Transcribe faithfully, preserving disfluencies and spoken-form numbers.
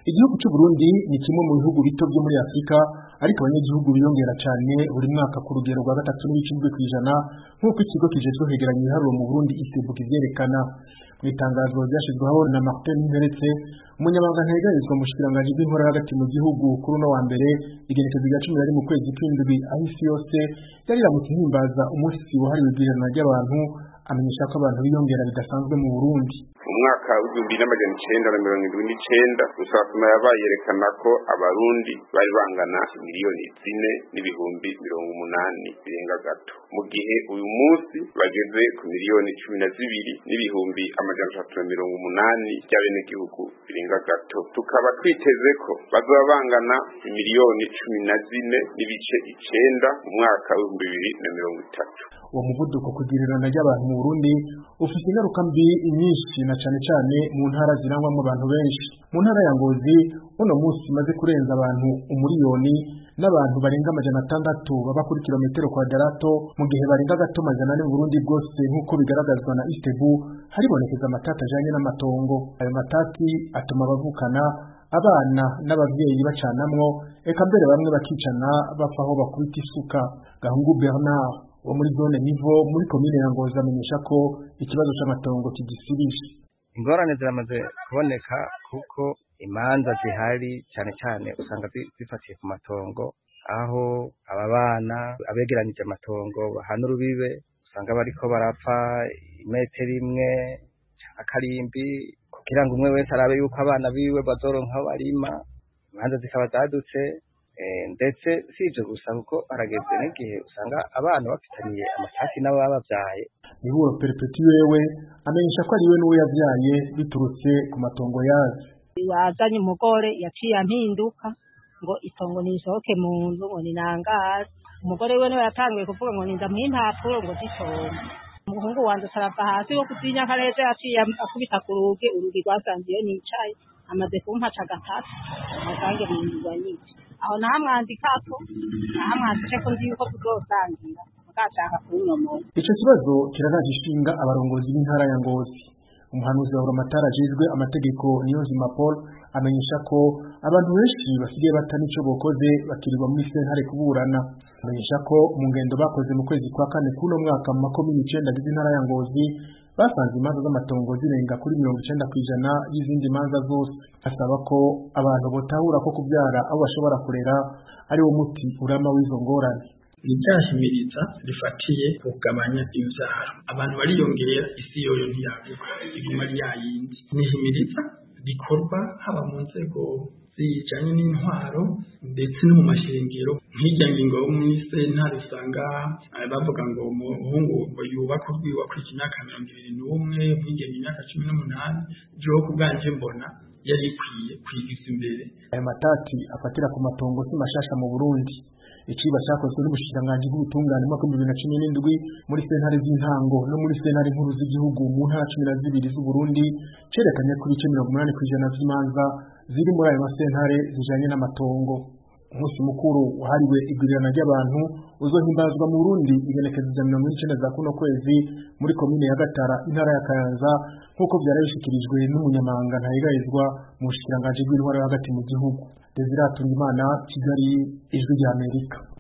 Igihugu cy'u Burundi ni kimwe mu bihugu bito byo muri Afrika, ariko abanyagihugu biyongera cyane buri mwaka ku rugero rwa gatatu n'ibice indwi kw'ijana nk'uko ikigo kijejwe kwegeranya ibiharuro mu Burundi istebu kivyerekana. Mu itangazo ryashizweho na Martin Nteretse, umunyamabanga ntegerezwa mu bushikiranganji bw'intwaro hagati mu gihugu kuri uno wa mbere igenekerezo rya cumi na rimwe mu kwezi kw'indwi, aho isi yose yari iramutse ihimbaza umunsi wahariwe igwirirana ry'abantu, amenyesha ko abantu biyongera bidasanzwe mu Burundi. Umwaka w'igihumbi n'amajana icenda na mirongo indwi n'icenda rusatuma yabaye yerekana ko abarundi bari bangana miliyoni zine n'ibihumbi mirongo umunani birenga gato, mu gihe uyu munsi bageze ku miliyoni cumi na zibiri n'ibihumbi amajana atatu na mirongo umunani by'abenegihugu birenga gato. Tukaba twiteze ko bazoba bangana miliyoni cumi na zine n'ibice icenda mu mwaka w'ibihumbi bibiri na mirongo itatu. Uwo muvuduko kugirirana ry'abantu mu Burundi ufite ingaruka mbi nyinshi na cane cane mu ntara zirangwamo abantu benshi. Mu ntara ya Ngozi uno munsi maze kurenza abantu umuriyoni n'abantu barenga amajana atandatu baba kuri kilometero kwadarato, mu gihe barenga gato amajana ane mu Burundi bwose nk'uko bigaragazwa na istebu. Haribonekeza amatati ajanye n'amatongo. Ayo matati atuma abavukana abana n'abavyeyi bacanamwo, eka mbere bamwe bakicana bapfa aho bakubita isuka. Gahungu Bernard wo muri zone Nivo muri komine ya Ngozi amenyesha ko ikibazo c'amatongo kigisibishe. Ingorane ziramaze kuboneka kuko imanza zihari cyane cyane usanga zifatiye ku matongo, aho aba bana abegeranije amatongo bahana urubibe usanga bariko barapfa imetero imwe akarimbi kugira ngo umwe wese arabe yuko abana biwe bazoronka barima. Imanza zikaba zadutse, ndetse sije gusa kuko arageze n'igihe usanga abana bafitaniye amatati n'ababavyaye. Niburo Perpeti wewe amenyesha ko ariwe n'uwo yavyaye biturutse ku matongo yazi. Wazanye umugore yaciye ampinduka ngo itongo nisohoke mu nzu ngo ninangaze. Umugore we niwe yatanguye kuvuga ngo ninda muhimpapuro ngo zitonde. Umuhungu wanje sarava hasi wo kutinya kareze yaciye akubita ku rugi, urugi rwasangiye nicaye amaze kumpaca gatatu asange binjirwa nyinshi. Aho nahamwandikako nahamwandike ko nzi yuko tuzosangira mukashaka kunyomoza. Ico kibazo kiraraje ishinga abarongozi b'intara ya Ngozi. Umuhanuzi wa Buramatari ajejwe amategeko Niyonzima Paul amenyesha ko abantu benshi basigaye batani ico bokoze bakirirwa muri sentare kuburana. Amenyesha ko mu ngendo bakoze mu kwezi kwa kane kuno mwaka mu makomine icenda agize intara ya Ngozi basanze imanza z'amatongo zirenga kuri mirongo icenda kw'ijana y'izindi manza zose. Asaba ko abantu botahura ko kubyara abo bashobora kurera ari wo muti urama w'izo ngorane. Iryahimiriza rifatiye kugabanya imvyaro. Abantu bariyongera, isi yoyo ntiyaguka iguma ari yayindi. Nihimiriza bikorwa haba mu nzego zijanye n'intwaro ndetse no mu mashengero. Nk'irya ngingo yo muri sentare usanga bavuga ngo umuhungu ngo yubaka urwiwa kuri imyaka mirongo ibiri n'umwe, umwigeme imyaka cumi n'umunani. Jewe ku bwanje mbona yari ikwiye kwigiza imbere. Ayo matati afatira ku matongo si mashasha mu Burundi. Ikiba cyakozwe n'ubushikiranganji bw'ubutungane mu mwaka w'ibihumbi bibiri na cumi n'indwi muri sentare z'intango no muri sentare nkuru z'igihugu mu ntara cumi na zibiri z'u Burundi cerekanye ko ibice mirongo umunani kw'ijana z'imanza ziri muri ayo masentare zijanye n'amatongo. Umunsi mukuru wahariwe igwirirana ry'abantu uzohimbazwa mu Burundi igenekerezo rya mirongo icenda za kuno kwezi muri komine ya Gatara intara ya Kayanza, nk'uko vyari bishikirijwe n'umunyamabanga ntayegayezwa mu bushikiranganji bw'intwaro hagati mu gihugu. Desire Hatungimana, Kigali, Ijwi ry'Amerika.